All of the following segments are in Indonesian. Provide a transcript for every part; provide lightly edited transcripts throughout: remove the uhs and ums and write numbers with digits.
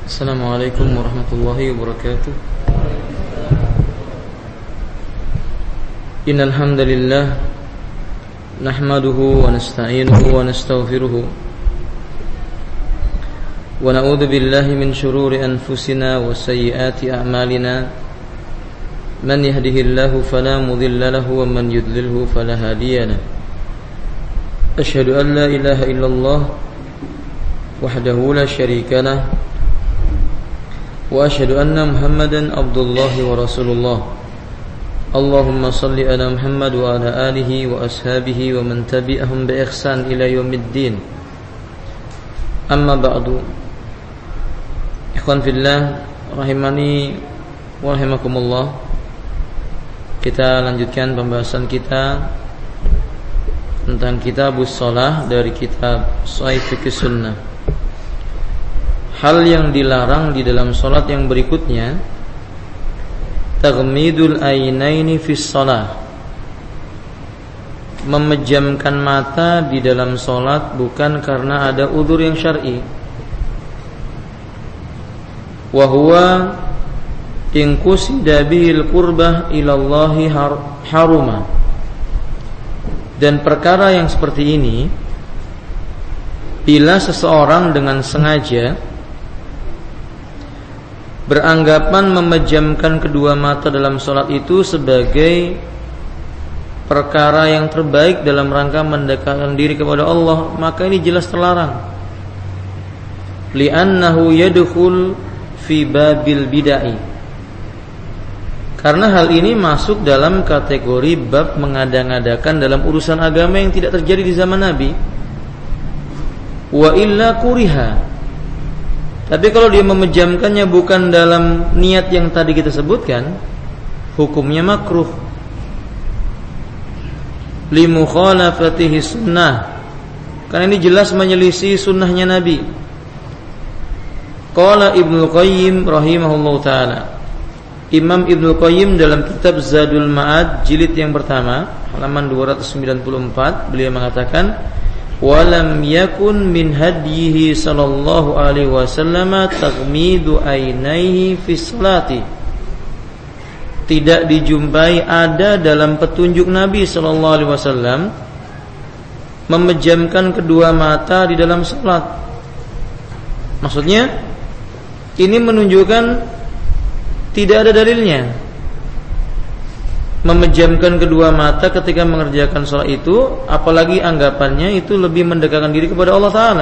Assalamualaikum warahmatullahi wabarakatuh. Innal hamdalillah nahmaduhu wa nasta'inuhu wa nastaghfiruhu wa na'udzu billahi min shururi anfusina wa sayyiati a'malina. Man yahdihillahu fala mudilla lahu wa man yudlilhu fala hadiya lahu. Asyhadu an la ilaha illallah wahdahu la syarika lahu wa asyhadu anna Muhammadan abdullahi wa rasulullah. Allahumma salli ala Muhammad wa ala alihi wa ashabihi wa man tabi'ahum bi ihsan ila yaumiddin. Amma ba'du. Ikhwan fillah rahimani wa rahimakumullah. Kita lanjutkan pembahasan kita tentang Kitabus Shalah dari kitab Sahih Fiqh Sunnah. Hal yang dilarang di dalam salat yang berikutnya, taghmidul ainaini fis shalah, memejamkan mata di dalam salat bukan karena ada udzur yang syar'i. Wa huwa in qusida bihil qurbah ila Allahi haruma. Dan perkara yang seperti ini, bila seseorang dengan sengaja beranggapan memejamkan kedua mata dalam sholat itu sebagai perkara yang terbaik dalam rangka mendekatkan diri kepada Allah, maka ini jelas terlarang. Li'annahu yadkhul fi babil bid'ah. Karena hal ini masuk dalam kategori bab mengada-ngadakan dalam urusan agama yang tidak terjadi di zaman Nabi. Wa illa kuriha. Tapi kalau dia memejamkannya bukan dalam niat yang tadi kita sebutkan, hukumnya makruh. Li mukhalafatihi sunnah. Karena ini jelas menyelisih sunnahnya Nabi. Qala Ibnu Qayyim rahimahullahu taala. Imam Ibnu Qayyim dalam kitab Zadul Ma'ad jilid yang pertama, halaman 294, beliau mengatakan, walam yakun min hadyihi sallallahu alaihi wasallam taghmidu ainaihi fi sholati. Tidak dijumpai ada dalam petunjuk Nabi sallallahu alaihi wasallam memejamkan kedua mata di dalam salat. Maksudnya ini menunjukkan tidak ada dalilnya memejamkan kedua mata ketika mengerjakan sholat itu, apalagi anggapannya itu lebih mendekatkan diri kepada Allah Ta'ala.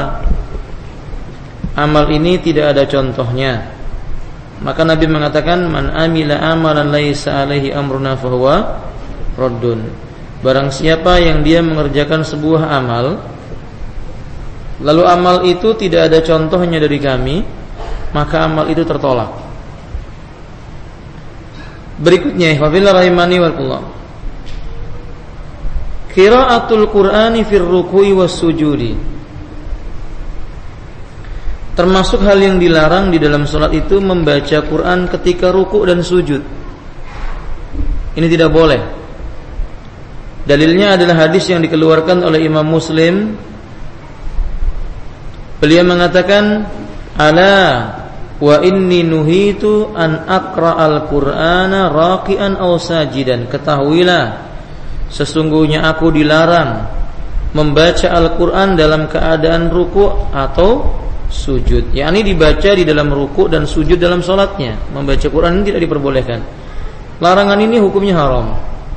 Amal ini tidak ada contohnya. Maka Nabi mengatakan, man amila amalan laisa alaihi amruna fahuwa raddun. Barang siapa yang dia mengerjakan sebuah amal, lalu amal itu tidak ada contohnya dari kami, maka amal itu tertolak. Berikutnya, wafillah rahimani walkullah, qiraatul Qur'ani fir ruku'i was sujudi. Termasuk hal yang dilarang di dalam salat itu membaca Quran ketika ruku' dan sujud. Ini tidak boleh. Dalilnya adalah hadis yang dikeluarkan oleh Imam Muslim. Beliau mengatakan, ala wa inni nuhitu an aqra'al Qur'ana raqi'an aw sajidan. Ketahuilah, sesungguhnya aku dilarang membaca Al-Qur'an dalam keadaan ruku' atau sujud. Yakni dibaca di dalam ruku' dan sujud dalam salatnya. Membaca Qur'an tidak diperbolehkan. Larangan ini hukumnya haram.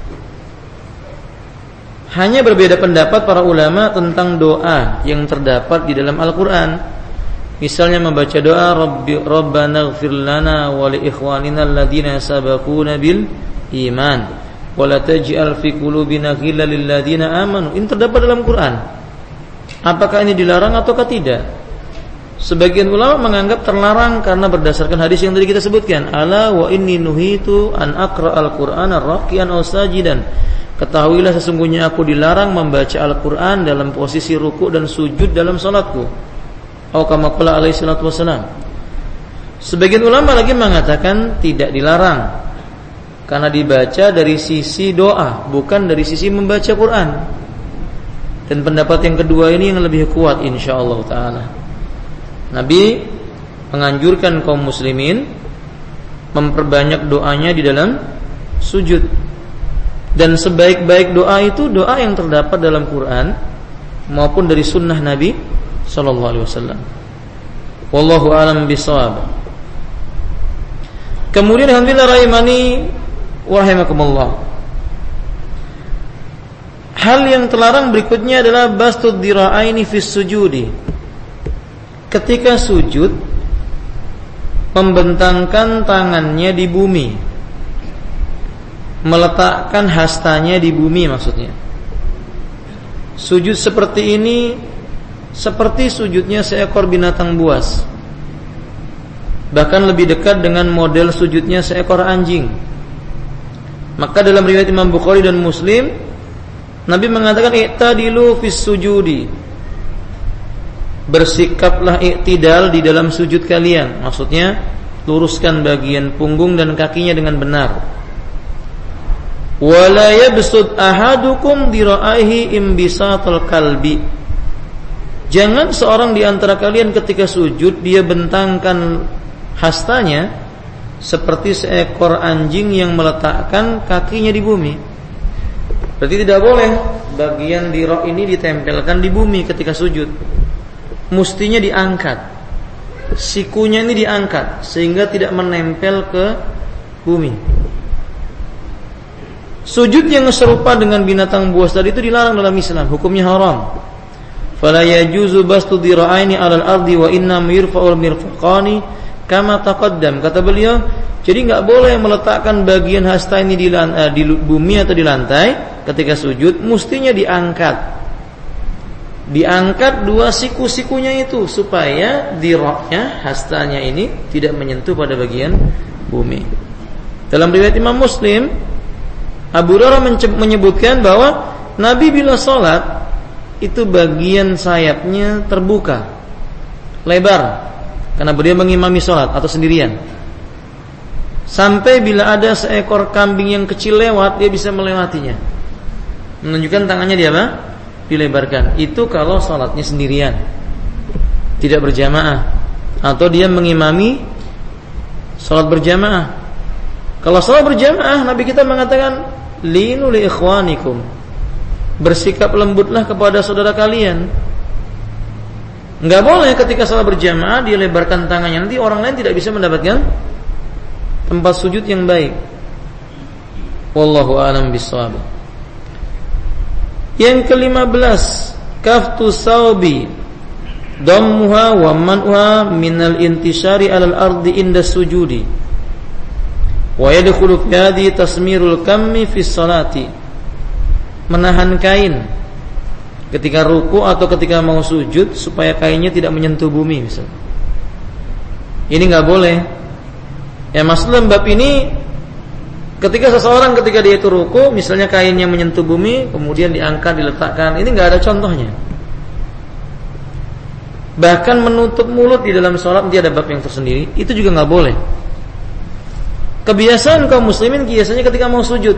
Hanya berbeda pendapat para ulama tentang doa yang terdapat di dalam Al-Qur'an. Misalnya membaca doa Rabbana ighfir lana wa li ikhwanina alladhina sabaquna bil iman wa la taj'al fi qulubina ghillan lil ladzina amanu. Ini terdapat dalam Quran. Apakah ini dilarang ataukah tidak? Sebagian ulama menganggap terlarang karena berdasarkan hadis yang tadi kita sebutkan, ala wa inni nuhitu an aqra'al Qur'ana raqian aw sajidan. Ketahuilah sesungguhnya aku dilarang membaca Al-Qur'an dalam posisi ruku' dan sujud dalam salatku. Atau kama qala alaihi salatu wasalam. Sebagian ulama lagi mengatakan tidak dilarang karena dibaca dari sisi doa, bukan dari sisi membaca Quran. Dan pendapat yang kedua ini yang lebih kuat insyaallah taala. Nabi menganjurkan kaum muslimin memperbanyak doanya di dalam sujud. Dan sebaik-baik doa itu doa yang terdapat dalam Quran maupun dari sunnah Nabi sallallahu alaihi wasallam. Wallahu a'lam bishawab. Kemudian alhamdulillah rahimani wa rahimakumullah. Hal yang terlarang berikutnya adalah bastud dira'aini fis sujudi. Ketika sujud membentangkan tangannya di bumi, meletakkan hastanya di bumi maksudnya. Sujud seperti ini seperti sujudnya seekor binatang buas, bahkan lebih dekat dengan model sujudnya seekor anjing. Maka dalam riwayat Imam Bukhari dan Muslim, Nabi mengatakan i'tadilu fis sujudi, bersikaplah i'tidal di dalam sujud kalian. Maksudnya luruskan bagian punggung dan kakinya dengan benar. Wala yabsud ahadukum dira'aihi imbisatal kalbi, jangan seorang di antara kalian ketika sujud dia bentangkan hastanya seperti seekor anjing yang meletakkan kakinya di bumi. Berarti tidak boleh bagian dira' ini ditempelkan di bumi ketika sujud. Mestinya diangkat, sikunya ini diangkat sehingga tidak menempel ke bumi. Sujud yang serupa dengan binatang buas tadi itu dilarang dalam Islam, hukumnya haram. Fala yajuzu bastu dira'aini 'alal ardi wa inna yurfa'ul mirfaqani kama taqaddam. Kata beliau, jadi enggak boleh meletakkan bagian hasta ini di bumi atau di lantai ketika sujud, mestinya diangkat. Diangkat dua siku-sikunya itu supaya dira'nya hastanya ini tidak menyentuh pada bagian bumi. Dalam riwayat Imam Muslim, Abu Hurairah menyebutkan bahwa Nabi bila salat itu bagian sayapnya terbuka lebar karena beliau mengimami salat atau sendirian. Sampai bila ada seekor kambing yang kecil lewat, dia bisa melewatinya. Menunjukkan tangannya dia apa? Dilebarkan. Itu kalau salatnya sendirian, tidak berjamaah, atau dia mengimami salat berjamaah. Kalau salat berjamaah, Nabi kita mengatakan linu li ikhwanikum, bersikap lembutlah kepada saudara kalian. Enggak boleh ketika salat berjamaah dia lebarkan tangannya, nanti orang lain tidak bisa mendapatkan tempat sujud yang baik. Wallahu a'lam bishawab. Yang ke-15, kaftu saubi dammuha wa man'uha minal intishari 'alal ardi inda sujudi. Wa yadkhulu fi hadhihi tasmirul kammi fi sholati, menahan kain ketika ruku atau ketika mau sujud supaya kainnya tidak menyentuh bumi misalnya. Ini enggak boleh. Ya maksudnya bab ini ketika seseorang ketika dia itu ruku, misalnya kainnya menyentuh bumi, kemudian diangkat, diletakkan, ini enggak ada contohnya. Bahkan menutup mulut di dalam sholat dia ada bab yang tersendiri, itu juga enggak boleh. Kebiasaan kaum muslimin biasanya ketika mau sujud,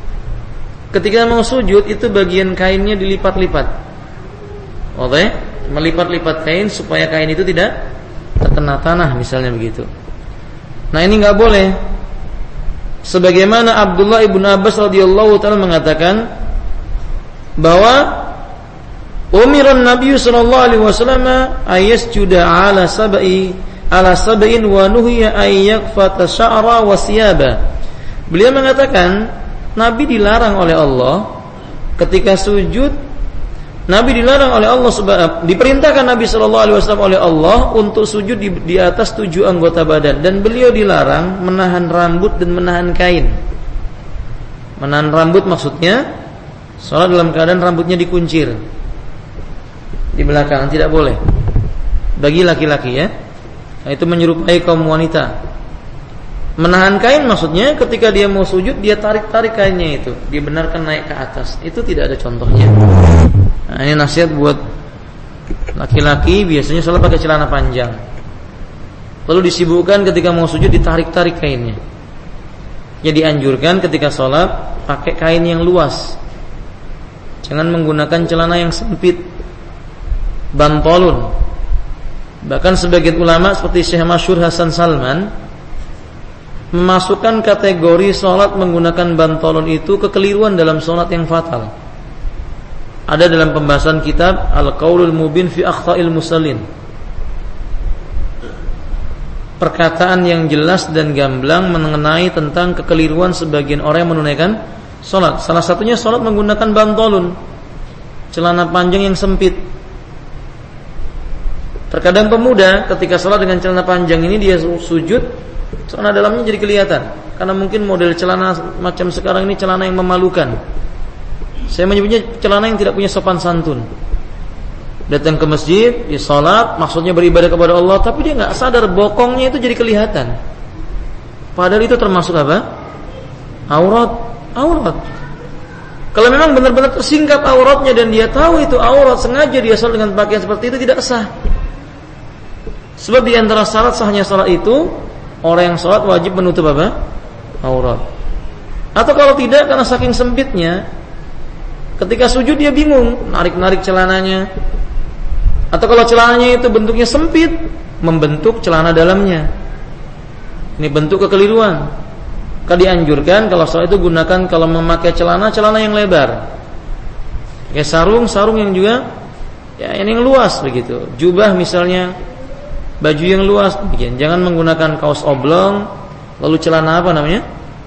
itu bagian kainnya dilipat-lipat. Oke, melipat-lipat kain supaya kain itu tidak terkena tanah misalnya begitu. Nah, ini enggak boleh. Sebagaimana Abdullah ibn Abbas radhiyallahu taala mengatakan bahwa umiran Nabi sallallahu alaihi wasallam ayasjuda ala sab'in wa nuhiya ay yakfata sya'ra wa siyaba. Beliau mengatakan Nabi dilarang oleh Allah ketika sujud. Nabi dilarang oleh Allah diperintahkan Nabi sallallahu alaihi wasallam oleh Allah untuk sujud di atas 7 anggota badan, dan beliau dilarang menahan rambut dan menahan kain. Menahan rambut maksudnya salat dalam keadaan rambutnya dikuncir di belakang, tidak boleh bagi laki-laki ya. Nah, itu menyerupai kaum wanita. Menahan kain maksudnya ketika dia mau sujud dia tarik-tarik kainnya itu, dibenarkan naik ke atas. Itu tidak ada contohnya. Nah, ini nasihat buat laki-laki, biasanya sholat pakai celana panjang, lalu disibukkan ketika mau sujud ditarik-tarik kainnya. Jadi dianjurkan ketika sholat pakai kain yang luas, jangan menggunakan celana yang sempit, bantolun. Bahkan sebagian ulama seperti Syekh Masyhur Hasan Salman memasukkan kategori sholat menggunakan bantolon itu kekeliruan dalam sholat yang fatal. Ada dalam pembahasan kitab Al-Qaulul Mubin fi Akhta'il Musallin, perkataan yang jelas dan gamblang mengenai tentang kekeliruan sebagian orang yang menunaikan sholat. Salah satunya sholat menggunakan bantolun, celana panjang yang sempit. Terkadang pemuda ketika sholat dengan celana panjang ini dia sujud, celana dalamnya jadi kelihatan. Karena mungkin model celana macam sekarang ini celana yang memalukan. Saya menyebutnya celana yang tidak punya sopan santun. Datang ke masjid, dia sholat, maksudnya beribadah kepada Allah, tapi dia nggak sadar bokongnya itu jadi kelihatan. Padahal itu termasuk apa? Aurat. Kalau memang benar-benar tersingkap auratnya dan dia tahu itu aurat, sengaja dia sholat dengan pakaian seperti itu, tidak sah. Sebab di antara syarat sahnya sholat itu, orang yang sholat wajib menutup apa? Aurat. Atau kalau tidak, karena saking sempitnya, ketika sujud dia bingung, narik-narik celananya. Atau kalau celananya itu bentuknya sempit, membentuk celana dalamnya. Ini bentuk kekeliruan. Maka dianjurkan kalau sholat itu gunakan, kalau memakai celana yang lebar. Pakai sarung yang juga yang luas begitu. Jubah misalnya, baju yang luas bikin. Jangan menggunakan kaos oblong, lalu celana apa namanya?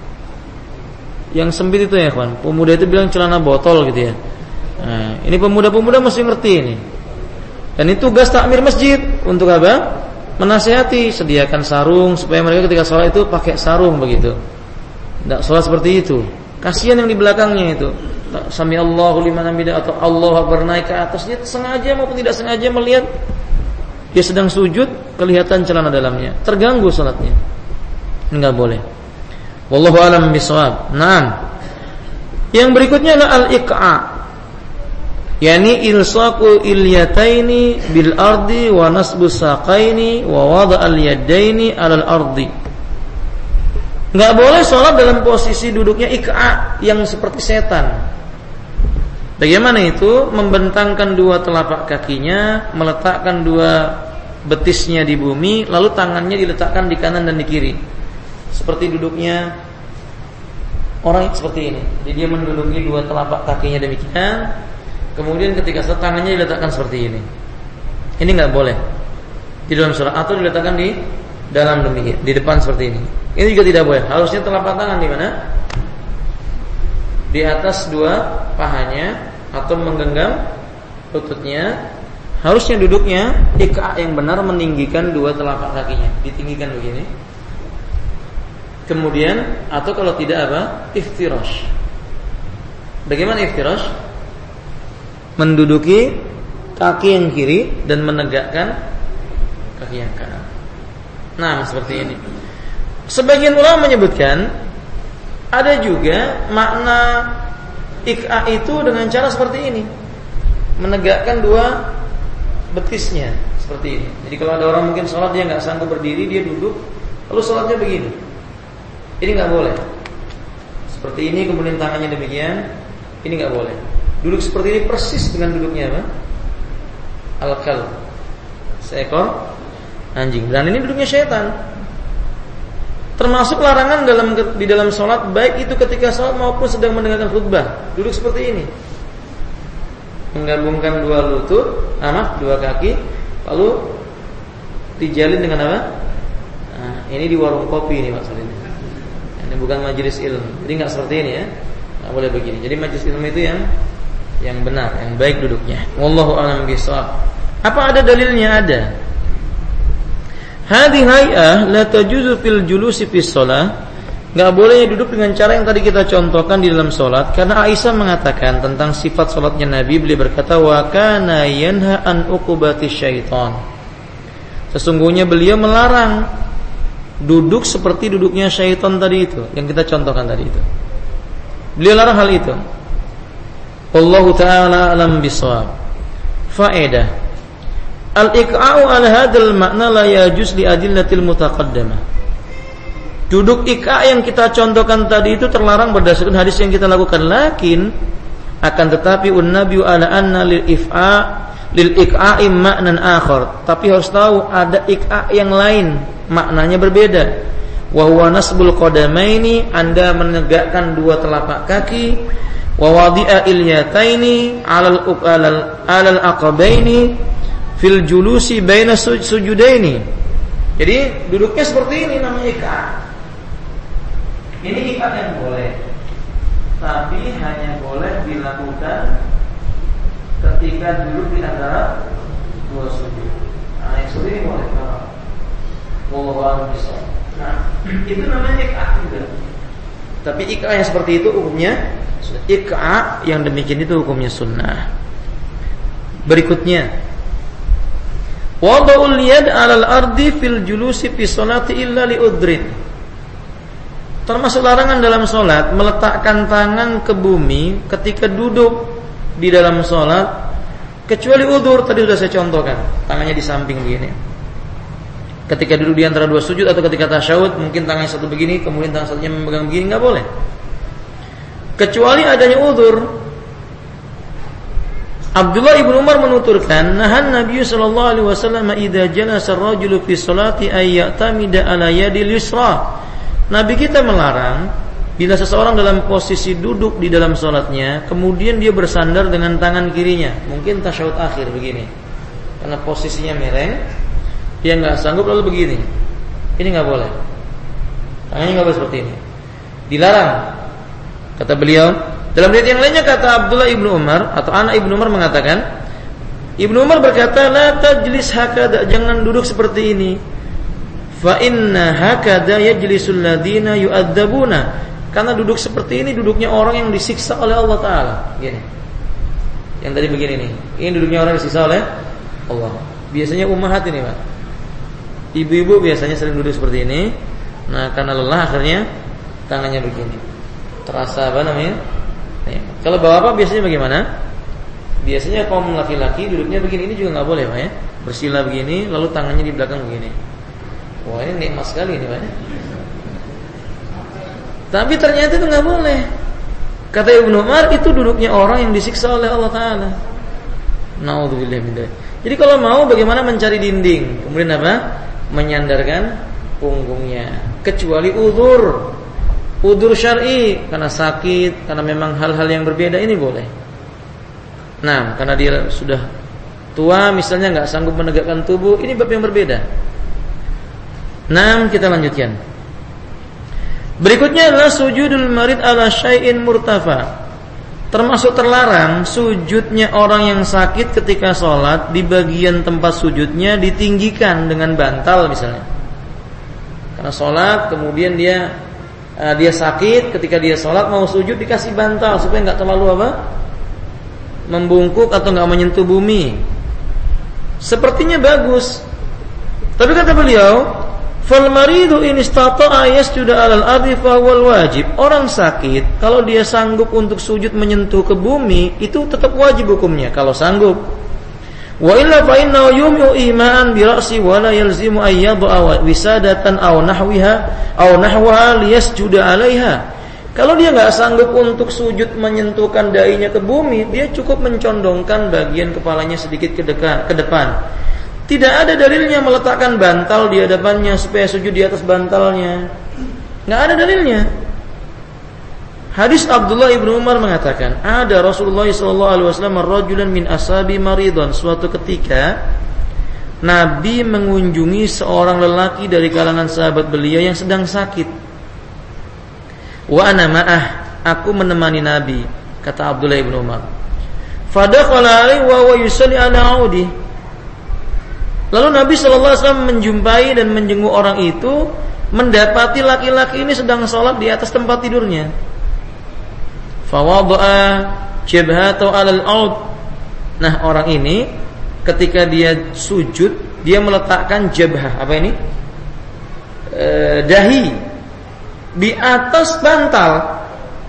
Yang sempit itu ya kawan. Pemuda itu bilang celana botol gitu ya. Nah, ini pemuda-pemuda mesti ngerti ini. Dan itu tugas takmir masjid untuk apa? Menasihati, sediakan sarung supaya mereka ketika sholat itu pakai sarung begitu. Tidak sholat seperti itu. Kasihan yang di belakangnya itu. Sami Allahu liman hamidah atau Allahu Akbar naik ke atas, dia sengaja maupun tidak sengaja melihat dia sedang sujud, kelihatan celana dalamnya, terganggu sholatnya. Enggak boleh. Wallahu a'lam bishawab. Naam. Yang berikutnya adalah al-iqa'. Yani ilsaqul ilyataini bil ardi wa nasbus saqaini wa wada'al yadaini 'alal ardi. Enggak boleh salat dalam posisi duduknya iqa' yang seperti setan. Bagaimana itu? Membentangkan dua telapak kakinya, meletakkan dua betisnya di bumi, lalu tangannya diletakkan di kanan dan di kiri. Seperti duduknya orang seperti ini. Jadi dia menduduki dua telapak kakinya demikian. Kemudian ketika tangannya diletakkan seperti ini. Ini enggak boleh di dalam sholat, atau diletakkan di dalam demikian, di depan seperti ini. Ini juga tidak boleh. Harusnya telapak tangan di mana? Di atas dua pahanya atau menggenggam lututnya. Harusnya duduknya iqa' yang benar, meninggikan dua telapak kakinya, ditinggikan begini. Kemudian atau kalau tidak apa? Iftirash. Bagaimana iftirash? Menduduki kaki yang kiri dan menegakkan kaki yang kanan. Nah, seperti ini. Sebagian ulama menyebutkan ada juga makna iqa' itu dengan cara seperti ini. Menegakkan dua betisnya seperti ini. Jadi kalau ada orang mungkin sholat dia nggak sanggup berdiri, dia duduk, lalu sholatnya begini. Ini nggak boleh. Seperti ini, kemudian tangannya demikian. Ini nggak boleh. Duduk seperti ini persis dengan duduknya apa? Al-kalb, seekor anjing. Dan ini duduknya syaitan. Termasuk larangan di dalam sholat, baik itu ketika sholat maupun sedang mendengarkan khutbah. Duduk seperti ini, menggabungkan dua lutut, dua kaki, lalu dijalin dengan apa? Nah, ini di warung kopi ini maksudnya. Ini bukan majelis ilmu. Jadi nggak seperti ini ya. Nggak boleh begini. Jadi majelis ilmu itu yang benar, yang baik duduknya. Wallahu a'lam bishawab. Apa ada dalilnya? Ada. Hadhihi hay'ah la tajuzu fil julusi fis shalah. Enggak boleh duduk dengan cara yang tadi kita contohkan di dalam salat, karena Aisyah mengatakan tentang sifat salatnya Nabi, beliau berkata wa kana yanha an uqubati syaitan. Sesungguhnya beliau melarang duduk seperti duduknya syaitan tadi itu, yang kita contohkan tadi itu. Beliau larang hal itu. Wallahu ta'ala alam bisawab. Faedah. Al-iqa'u ala hadzal makna la yajuz li adillatil mutaqaddamah. Duduk iqa' yang kita contohkan tadi itu terlarang berdasarkan hadis yang kita lakukan. Lakin akan tetapi unnabiyu ala anna lil if'a lil iqa'i ma'nan akhar, tapi harus tahu ada iqa' yang lain, maknanya berbeda. Wa huwa nasbul qadamaini, Anda menegakkan dua telapak kaki, wa wadi'a ilyataini 'alal aqabaini fil julusi baina sujudaini. Jadi duduknya seperti ini, namanya iqa'. Ini iqa' yang boleh, tapi hanya boleh dilakukan ketika duduk di antara dua sujud. Nah, yang seperti ini boleh. Wallahu a'lam bishawab. Nah, itu namanya iqa' juga. Tapi iqa' yang seperti itu hukumnya sunnah. Iqa' yang demikian itu hukumnya sunnah. Berikutnya, wada'ul yad 'alal ardi fil julusi fi sholati illa li udrin. Termasuk larangan dalam sholat meletakkan tangan ke bumi ketika duduk di dalam sholat, kecuali udzur. Tadi sudah saya contohkan, tangannya di samping begini. Ketika duduk di antara dua sujud atau ketika tasyahud, mungkin tangannya satu begini, kemudian tangan satunya memegang begini, nggak boleh. Kecuali adanya udzur. Abdullah ibn Umar menuturkan, nahan Nabi sallallahu alaihi wasallam idza jalasa ar-rajulu fi sholati ay ya'tamida ala yadil yusra. Nabi kita melarang bila seseorang dalam posisi duduk di dalam sholatnya, kemudian dia bersandar dengan tangan kirinya, mungkin tasyahud akhir begini, karena posisinya miring, dia nggak sanggup lalu begini. Ini nggak boleh. Tangannya nggak boleh seperti ini. Dilarang. Kata beliau. Dalam riwayat yang lainnya kata Abdullah ibnu Umar atau anak ibnu Umar mengatakan, Ibnu Umar berkata, la tajlis hakada, jangan duduk seperti ini. Fa inna hakada yajlisul ladina yu'adzabuna. Karena duduk seperti ini duduknya orang yang disiksa oleh Allah Ta'ala. Gini. Yang tadi begini nih. Ini duduknya orang yang disiksa oleh Allah. Biasanya ummahat ini, Pak. Ibu-ibu biasanya sering duduk seperti ini. Nah, karena lelah akhirnya tangannya begini. Terasa apa namanya? Kalau bapak biasanya bagaimana? Biasanya kaum laki-laki duduknya begini. Ini juga nggak boleh, Pak ya. Bersila begini, lalu tangannya di belakang begini. Wah, ini nikmat sekali ini, Pak. Tapi ternyata itu nggak boleh. Kata Ibnu Umar, itu duduknya orang yang disiksa oleh Allah Ta'ala. Na'udzubillah min dzalik. Jadi kalau mau bagaimana mencari dinding, kemudian apa? Menyandarkan punggungnya. Kecuali udzur syar'i, karena sakit, karena memang hal-hal yang berbeda, ini boleh. Nah, karena dia sudah tua, misalnya nggak sanggup menegakkan tubuh, ini bab yang berbeda. Nah, kita lanjutkan. Berikutnya adalah sujudul marid ala syai'in murtafa. Termasuk terlarang sujudnya orang yang sakit ketika sholat, di bagian tempat sujudnya ditinggikan dengan bantal misalnya. Karena sholat, kemudian dia sakit, ketika dia sholat mau sujud dikasih bantal supaya nggak terlalu apa? Membungkuk atau nggak menyentuh bumi. Sepertinya bagus. Tapi kata beliau, fal maridu in istata'a yasjuda 'alal ardi fa huwal wajib. Orang sakit kalau dia sanggup untuk sujud menyentuh ke bumi, itu tetap wajib hukumnya kalau sanggup. Wa illa fa innahu yumi'u iman bi ra'si wa la yalzimu ay yad'a wisadatan aw nahwaha liyasjuda 'alaiha. Kalau dia enggak sanggup untuk sujud menyentuhkan dahinya ke bumi, dia cukup mencondongkan bagian kepalanya sedikit ke depan. Tidak ada dalilnya meletakkan bantal di hadapannya supaya sujud di atas bantalnya. Enggak ada dalilnya. Hadis Abdullah ibnu Umar mengatakan, ada Rasulullah SAW rajulan min ashabi maridun. Suatu ketika Nabi mengunjungi seorang lelaki dari kalangan sahabat beliau yang sedang sakit. Wa ana ma'ah, aku menemani Nabi, kata Abdullah ibnu Umar. Fadakhala alaihi wa huwa yusalli ala audi. Lalu Nabi SAW menjumpai dan menjenguk orang itu, mendapati laki-laki ini sedang sholat di atas tempat tidurnya. Fawada'a jabhatahu 'alal aud. Nah, orang ini ketika dia sujud, dia meletakkan jabhah, apa ini? Dahi di atas bantal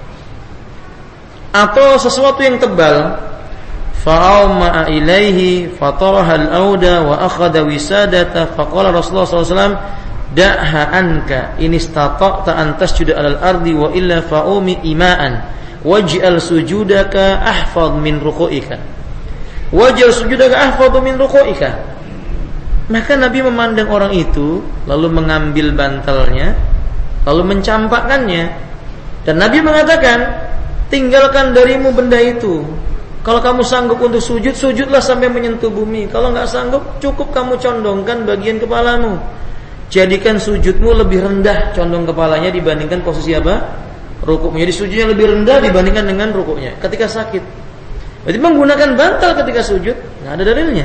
atau sesuatu yang tebal. Fa'awma'a ilaihi fataraha al-auda wa akhadha wisadata faqala Rasulullah SAW da'ha anka in istata'ta an tasjuda 'alal ardi wa illa fa'umi ima'an waj'al sujudaka ahfadh min ruku'ika. Waj'al sujudaka ahfadhu min ruku'ika. Maka Nabi memandang orang itu, lalu mengambil bantalnya, lalu mencampakkannya, dan Nabi mengatakan, tinggalkan darimu benda itu. Kalau kamu sanggup untuk sujud, sujudlah sampai menyentuh bumi. Kalau nggak sanggup, cukup kamu condongkan bagian kepalamu. Jadikan sujudmu lebih rendah, condong kepalanya dibandingkan posisi apa? Rukuknya. Jadi sujudnya lebih rendah dibandingkan dengan rukuknya ketika sakit. Berarti menggunakan bantal ketika sujud nggak ada dalilnya.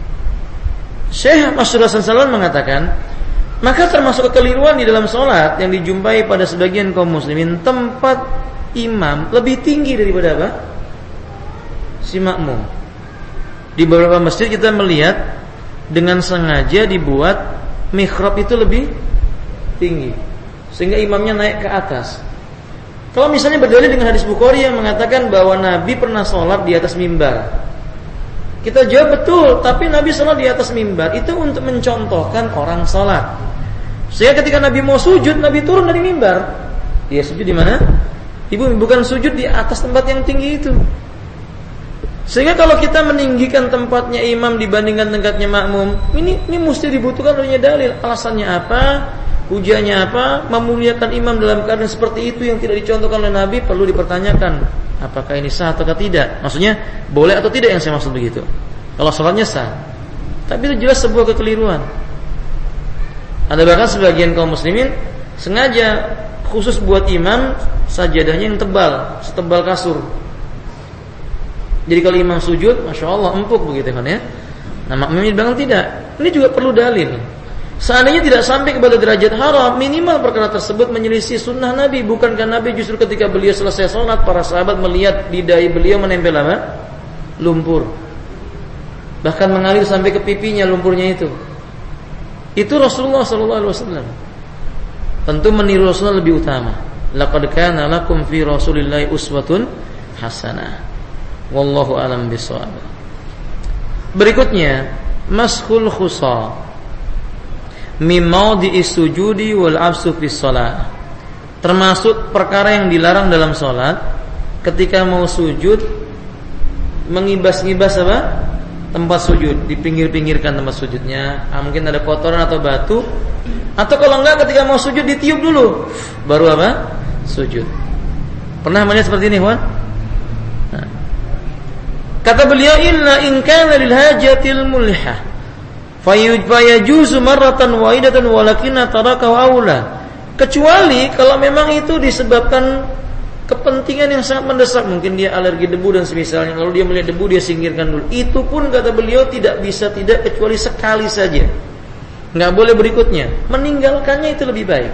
Syekh Masyhur Hasan Salman mengatakan, maka termasuk kekeliruan di dalam sholat yang dijumpai pada sebagian kaum muslimin, tempat imam lebih tinggi daripada apa? Si makmum. Di beberapa masjid kita melihat dengan sengaja dibuat mihrab itu lebih tinggi sehingga imamnya naik ke atas. Kalau misalnya berdalil dengan hadis Bukhari yang mengatakan bahwa Nabi pernah sholat di atas mimbar, kita jawab betul, tapi Nabi sholat di atas mimbar itu untuk mencontohkan orang sholat. Sehingga ketika Nabi mau sujud, Nabi turun dari mimbar. Dia sujud di mana? Ibu, bukan sujud di atas tempat yang tinggi itu. Sehingga kalau kita meninggikan tempatnya imam dibandingkan tempatnya makmum, ini mesti dibutuhkan olehnya dalil. Alasannya apa? Hujahnya apa? Memuliakan imam dalam keadaan seperti itu yang tidak dicontohkan oleh Nabi perlu dipertanyakan. Apakah ini sah atau tidak? Maksudnya boleh atau tidak yang saya maksud begitu. Kalau sholatnya sah, tapi itu jelas sebuah kekeliruan. Ada bahkan sebagian kaum muslimin sengaja khusus buat imam sajadahnya yang tebal, setebal kasur. Jadi kalau imam sujud, masya Allah empuk begitu kan ya. Nah makmum bilang tidak. Ini juga perlu dalil. Seandainya tidak sampai kepada derajat haram, minimal perkara tersebut menyelisih sunnah Nabi. Bukankah Nabi justru ketika beliau selesai sholat, para sahabat melihat di dahi beliau menempel apa? Lumpur. Bahkan mengalir sampai ke pipinya lumpurnya itu. Itu Rasulullah SAW. Tentu meniru Rasulullah lebih utama. Laqad kana lakum fi Rasulillahi uswatun hasanah. Wallahu a'lam bishawab. Berikutnya, mashul khusa min maudhi'is sujudi wal absu fis shalah. Termasuk perkara yang dilarang dalam salat, ketika mau sujud mengibas-ngibas apa? Tempat sujud, dipinggir-pinggirkan tempat sujudnya. Mungkin ada kotoran atau batu, atau kalau enggak ketika mau sujud ditiup dulu baru apa? Sujud. Pernah melihat seperti ini, Wan? Nah. Kata beliau, illa in kana lil hajatil mulhah fayajuzu marratan wahidatan walakinna tarakahu aula. Kecuali kalau memang itu disebabkan kepentingan yang sangat mendesak, mungkin dia alergi debu dan semisalnya, lalu dia melihat debu dia singkirkan dulu. Itu pun kata beliau tidak bisa tidak kecuali sekali saja. Enggak boleh berikutnya. Meninggalkannya itu lebih baik.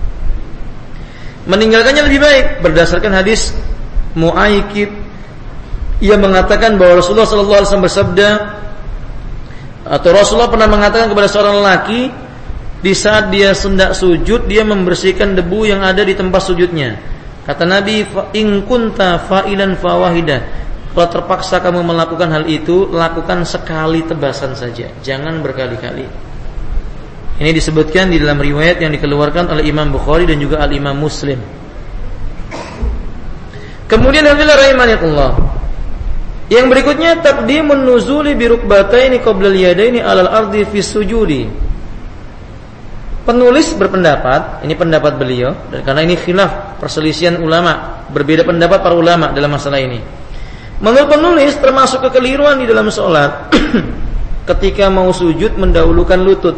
Meninggalkannya lebih baik berdasarkan hadis Mu'aikib yang mengatakan bahwa Rasulullah sallallahu alaihi wasallam bersabda, atau Rasulullah pernah mengatakan kepada seorang lelaki di saat dia hendak sujud, dia membersihkan debu yang ada di tempat sujudnya. Kata Nabi, in kunta fa'ilan fawahida. Kalau terpaksa kamu melakukan hal itu, lakukan sekali tebasan saja, jangan berkali-kali. Ini disebutkan di dalam riwayat yang dikeluarkan oleh Imam Bukhari dan juga Al-Imam Muslim. Kemudian alhamdulillah rahimanallah. Yang berikutnya taqdimun nuzuli bi rukbataini qabla al-yadaini 'alal ardi fi sujudi. Penulis berpendapat, ini pendapat beliau, dan karena ini khilaf, perselisihan ulama, berbeda pendapat para ulama dalam masalah ini. Menurut penulis termasuk kekeliruan di dalam sholat ketika mau sujud mendahulukan lutut.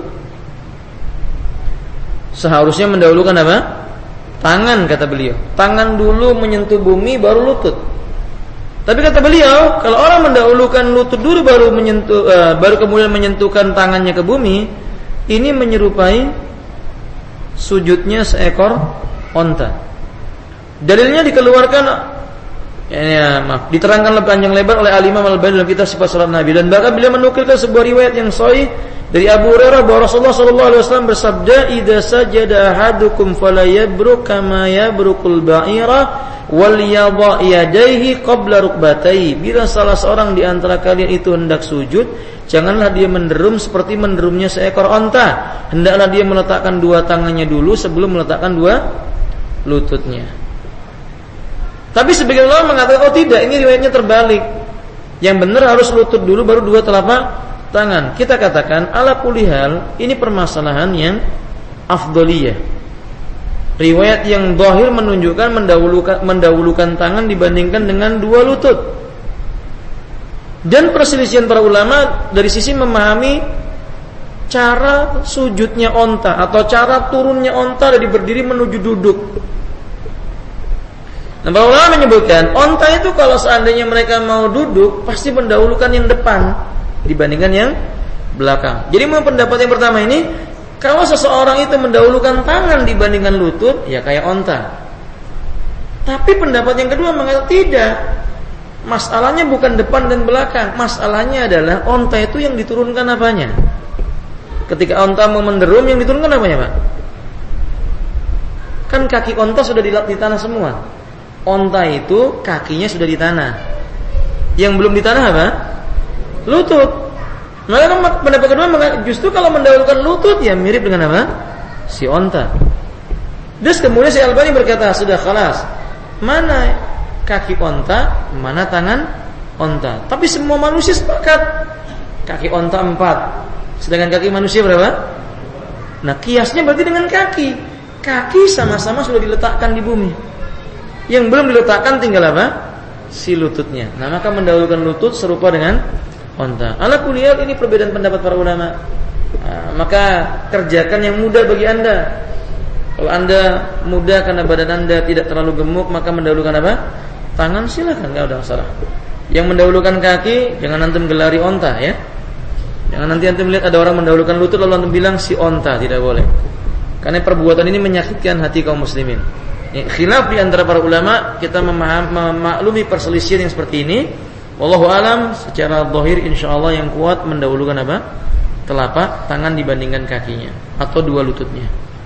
Seharusnya mendahulukan apa? Tangan, kata beliau. Tangan dulu menyentuh bumi baru lutut. Tapi kata beliau, kalau orang mendahulukan lutut dulu baru baru kemudian menyentuhkan tangannya ke bumi, ini menyerupai sujudnya seekor onta. Dalilnya dikeluarkan, diterangkan lebih panjang lebar oleh Al-Imam Al-Albani dalam kitab Sifat Salat Nabi, dan bahkan beliau menukilkan sebuah riwayat yang sahih dari Abu Hurairah bahwa Rasulullah sallallahu alaihi wasallam bersabda, "Idza sajada ahadukum fala yabruk kama yabrukul ba'ira wal yadha yadayhi qabla rukbatayhi." Bila salah seorang di antara kalian itu hendak sujud, janganlah dia menderum seperti menderumnya seekor onta. Hendaklah dia meletakkan dua tangannya dulu sebelum meletakkan dua lututnya. Tapi sebagian ulama mengatakan, oh tidak, ini riwayatnya terbalik. Yang benar harus lutut dulu baru dua telapak tangan. Kita katakan ala kulli hal ini permasalahan yang afdholiyah. Riwayat yang zahir menunjukkan mendahulukan tangan dibandingkan dengan dua lutut. Dan perselisihan para ulama dari sisi memahami cara sujudnya onta atau cara turunnya onta dari berdiri menuju duduk. Nah, para ulama menyebutkan onta itu kalau seandainya mereka mau duduk pasti mendahulukan yang depan dibandingkan yang belakang. Jadi menurut pendapat yang pertama ini, kalau seseorang itu mendahulukan tangan dibandingkan lutut, ya kayak onta. Tapi pendapat yang kedua mengatakan tidak. Masalahnya bukan depan dan belakang. Masalahnya adalah onta itu yang diturunkan apanya. Ketika onta mau menderum, yang diturunkan apanya, Pak? Kan kaki onta sudah di tanah semua. Onta itu kakinya sudah di tanah. Yang belum di tanah apa? Lutut. Maka pendapat kedua justru kalau mendahulukan lutut ya mirip dengan apa? Si onta. Terus kemudian si Albani berkata, sudah khalas. Mana kaki onta, mana tangan onta. Tapi semua manusia sepakat kaki onta 4, sedangkan kaki manusia berapa? Nah, kiasnya berarti dengan kaki. Kaki sama-sama sudah diletakkan di bumi. Yang belum diletakkan tinggal apa? Si lututnya. Nah, maka mendahulukan lutut serupa dengan onta. Ala kulli hal ini perbedaan pendapat para ulama. Nah, maka kerjakan yang mudah bagi Anda. Kalau Anda mudah karena badan Anda tidak terlalu gemuk, maka mendahulukan apa? Tangan, silakan, enggak ada masalah. Yang mendahulukan kaki, jangan antum gelari onta ya. Jangan nanti antum melihat ada orang mendahulukan lutut lalu antum bilang si onta, tidak boleh. Karena perbuatan ini menyakitkan hati kaum muslimin. Khilaf di antara para ulama, kita memaklumi perselisihan yang seperti ini. Wallahu alam, secara zahir insyaallah yang kuat mendahulukan apa? Telapak tangan dibandingkan kakinya atau dua lututnya.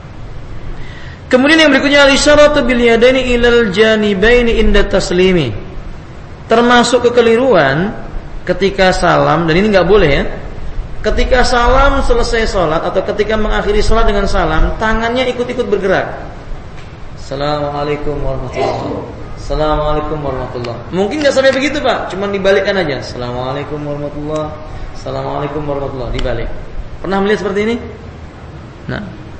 Kemudian yang berikutnya al-isyaratu bil yadaini ilal janibaini inda taslimi. Termasuk kekeliruan ketika salam, dan ini enggak boleh ya. Ketika salam selesai salat atau ketika mengakhiri salat dengan salam, tangannya ikut-ikut bergerak. Assalamualaikum warahmatullahi. Assalamualaikum warahmatullahi. Mungkin enggak sampai begitu, Pak, cuma dibalikkan aja. Assalamualaikum warahmatullahi. Assalamualaikum warahmatullahi, dibalik. Pernah melihat seperti ini? Nah,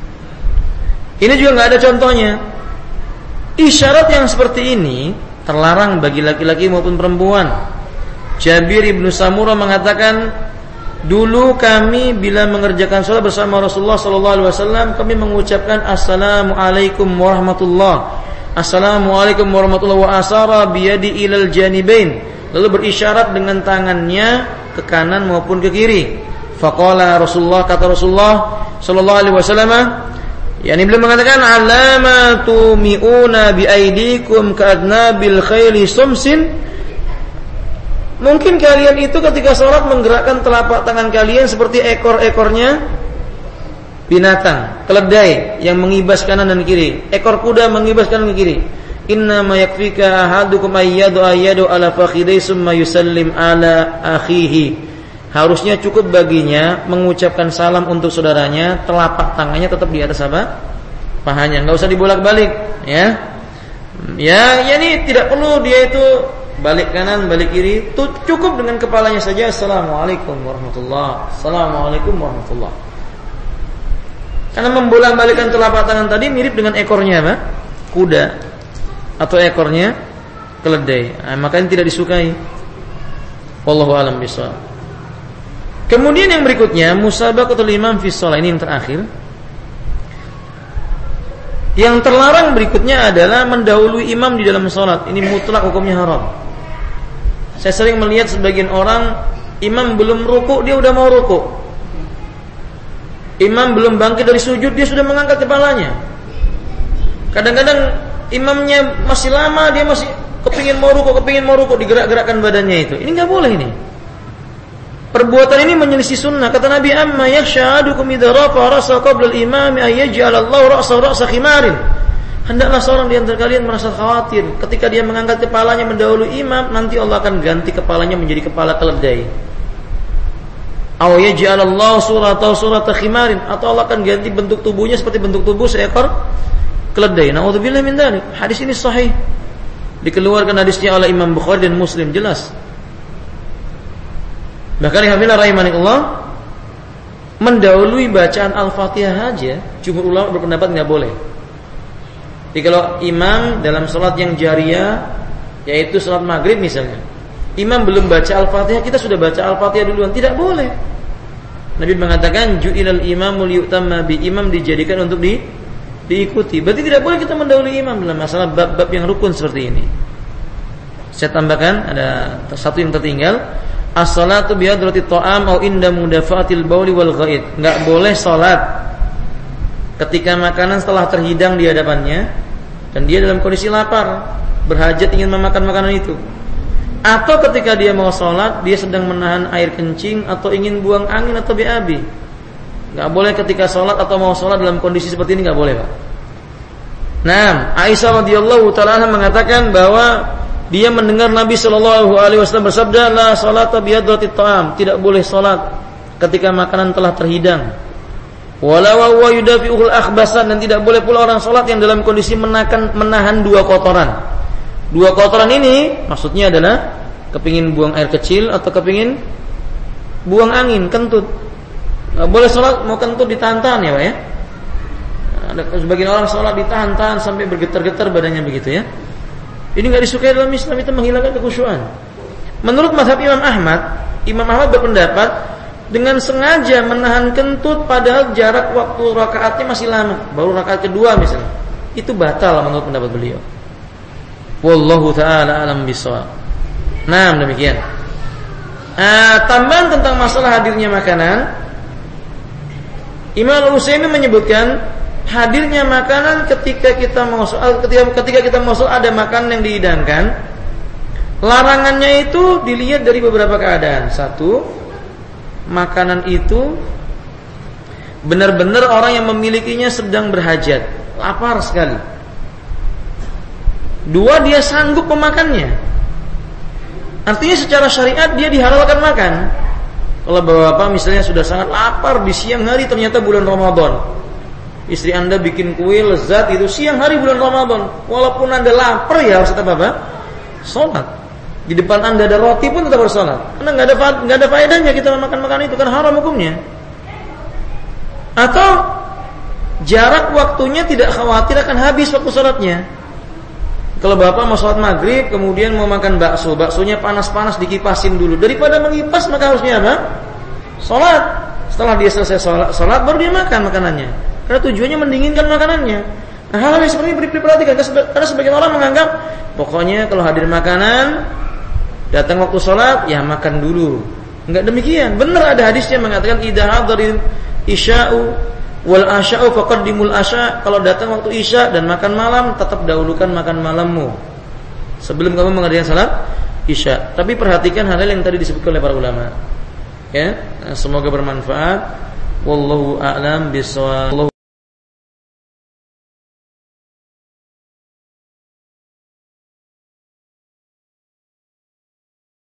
ini juga nggak ada contohnya. Isyarat yang seperti ini terlarang bagi laki-laki maupun perempuan. Jabir ibnu Samurah mengatakan, dulu kami bila mengerjakan sholat bersama Rasulullah SAW, kami mengucapkan Assalamualaikum warahmatullah, Assalamualaikum warahmatullah, wa asara biyadi ilal janibain, lalu berisyarat dengan tangannya ke kanan maupun ke kiri. Faqala Rasulullah, kata Rasulullah SAW, yakni beliau mengatakan alamatu mi'una biaidikum ka'adnabil khayli sumsin. Mungkin kalian itu ketika sholat menggerakkan telapak tangan kalian seperti ekor-ekornya binatang, keledai yang mengibas kanan dan kiri, ekor kuda mengibas kanan dan kiri. Inna ma yakfika ahadukum ayyadu ala fakhidai summa yusallim ala akhihi. Harusnya cukup baginya mengucapkan salam untuk saudaranya, telapak tangannya tetap di atas apa? Pahanya, enggak usah dibolak-balik, ya. Ya, ini tidak perlu dia itu balik kanan, balik kiri, cukup dengan kepalanya saja. Assalamualaikum warahmatullahi. Assalamualaikum warahmatullahi. Karena membolak-balikkan telapak tangan tadi mirip dengan ekornya apa? Kuda atau ekornya keledai. Nah, makanya tidak disukai. Wallahu a'lam bishawab. Kemudian yang berikutnya musabaqatul imam fi shalah, ini yang terakhir. Yang terlarang berikutnya adalah mendahului imam di dalam salat. Ini mutlak hukumnya haram. Saya sering melihat sebagian orang, imam belum rukuk dia udah mau rukuk. Imam belum bangkit dari sujud dia sudah mengangkat kepalanya. Kadang-kadang imamnya masih lama, dia masih kepingin mau rukuk, digerak-gerakkan badannya itu. Ini enggak boleh ini. Perbuatan ini menyelisih sunnah. Kata Nabi, amma yakhsha'adukum idza rafa'a ra'sahu qabla al-imam ay yaj'alallahu ra'sahu ra'sa khimarin. Hendaklah seorang di antara kalian merasa khawatir ketika dia mengangkat kepalanya mendahului imam, nanti Allah akan ganti kepalanya menjadi kepala keledai. Aw yaj'alallahu suratahu surata khimarin, atau Allah akan ganti bentuk tubuhnya seperti bentuk tubuh seekor keledai. Nauzubillahi min dzalik. Hadis ini sahih. Dikeluarkan hadisnya oleh Imam Bukhari dan Muslim, jelas. Bahkan alhamdulillah rahimanillah, mendahului bacaan Al-Fatihah aja jumhur ulama berpendapat enggak boleh. Jadi kalau imam dalam salat yang jariyah, yaitu salat maghrib misalnya, imam belum baca Al-Fatihah, kita sudah baca Al-Fatihah duluan, tidak boleh. Nabi mengatakan ju'ilal imamul yu'tamma bi, imam dijadikan untuk diikuti. Berarti tidak boleh kita mendahului imam dalam masalah bab-bab yang rukun seperti ini. Saya tambahkan ada satu yang tertinggal, as-salatu bi hadratit ta'am au inda mudafa'atil bauli wal ghaid. Enggak boleh salat ketika makanan setelah terhidang di hadapannya dan dia dalam kondisi lapar, berhajat ingin memakan makanan itu. Atau ketika dia mau salat, dia sedang menahan air kencing atau ingin buang angin atau BAB. Enggak boleh ketika salat atau mau salat dalam kondisi seperti ini, enggak boleh, Pak. Nah, Aisyah radhiyallahu taala mengatakan bahwa dia mendengar Nabi sallallahu alaihi wasallam bersabda, la salata bi hadratit ta'am, tidak boleh salat ketika makanan telah terhidang. Wala wa yudafi'ul akhbasan, dan tidak boleh pula orang salat yang dalam kondisi menahan dua kotoran. Dua kotoran ini maksudnya adalah kepingin buang air kecil atau kepingin buang angin, kentut. Enggak boleh salat mau kentut ditahan-tahan ya, Pak ya. Ada sebagian orang salat ditahan-tahan sampai bergetar-getar badannya begitu ya. Ini enggak disukai dalam Islam, itu menghilangkan kekhusyuan. Menurut mazhab Imam Ahmad berpendapat dengan sengaja menahan kentut padahal jarak waktu rakaatnya masih lama, baru rakaat kedua misalnya, itu batal menurut pendapat beliau. Wallahu taala alam bisawab. Nah, demikian. Tambahan tentang masalah hadirnya makanan, Imam Al-Utsaimin menyebutkan hadirnya makanan ketika kita mau sholat ada makanan yang dihidangkan. Larangannya itu dilihat dari beberapa keadaan. Satu, makanan itu benar-benar orang yang memilikinya sedang berhajat, lapar sekali. Dua, dia sanggup memakannya. Artinya secara syariat dia dihalalkan makan. Kalau bapak-bapak misalnya sudah sangat lapar di siang hari, ternyata bulan Ramadan, istri anda bikin kue lezat itu siang hari bulan Ramadan, walaupun anda lapar ya harus tetap apa? Sholat. Di depan anda ada roti pun tetap harus sholat. Karena nggak ada faedahnya kita memakan makanan itu, kan haram hukumnya. Atau jarak waktunya tidak khawatir akan habis waktu sholatnya. Kalau bapak mau sholat maghrib kemudian mau makan baksonya panas-panas dikipasin dulu, daripada mengipas maka harusnya apa? Sholat. Setelah dia selesai sholat baru dia makan makanannya. Karena tujuannya mendinginkan makanannya. Nah, hal-hal yang seperti ini diperhatikan karena sebagian orang menganggap pokoknya kalau hadir makanan datang waktu sholat ya makan dulu. Enggak demikian. Benar ada hadis yang mengatakan idza hadaril isya'u wal asya'u faqaddimul asya'. Kalau datang waktu isya dan makan malam, tetap dahulukan makan malammu sebelum kamu mengerjakan salat isya. Tapi perhatikan hal-hal yang tadi disebutkan oleh para ulama. Ya, semoga bermanfaat. Wallahu a'lam bishawab.